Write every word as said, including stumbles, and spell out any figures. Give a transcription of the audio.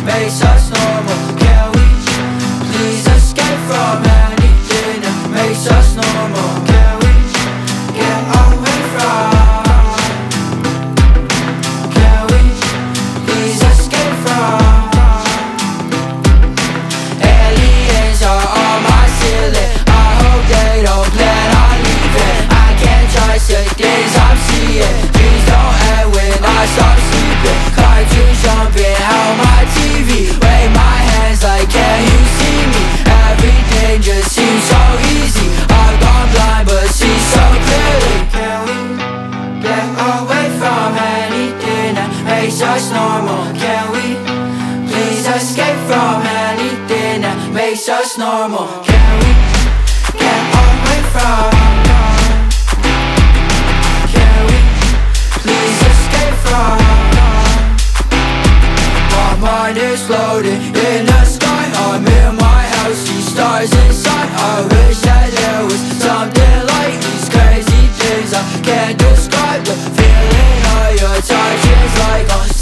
makes us normal? Can we please escape from anything that makes us normal? Can we get away from? Can we please escape from? Aliens are on my ceiling, I hope they don't plan on leaving. I can't trust the things I'm seeing, dreams don't end when I stop sleeping. Cartoons jumping out my T V, wave my hands like can you see me? Everything just seems so easy, I've gone blind but see so clearly. Can we get away from anything that makes us normal? Can we please escape from anything that makes us normal? Can we get away from? Can we please escape from? My mind is floating in the sky, I'm in my house, see stars inside. I wish that there was something like these crazy things I can't describe. The feeling of your touch is like on